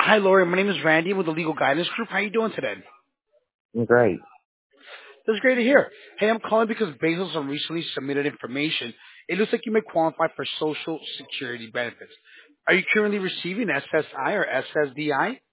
Hi, Lori. My name is Randy with the Legal Guidance Group. How you doing today? Great. That's great to hear. Hey, I'm calling because based on some recently submitted information, it looks like you may qualify for Social Security benefits. Are you currently receiving SSI or SSDI?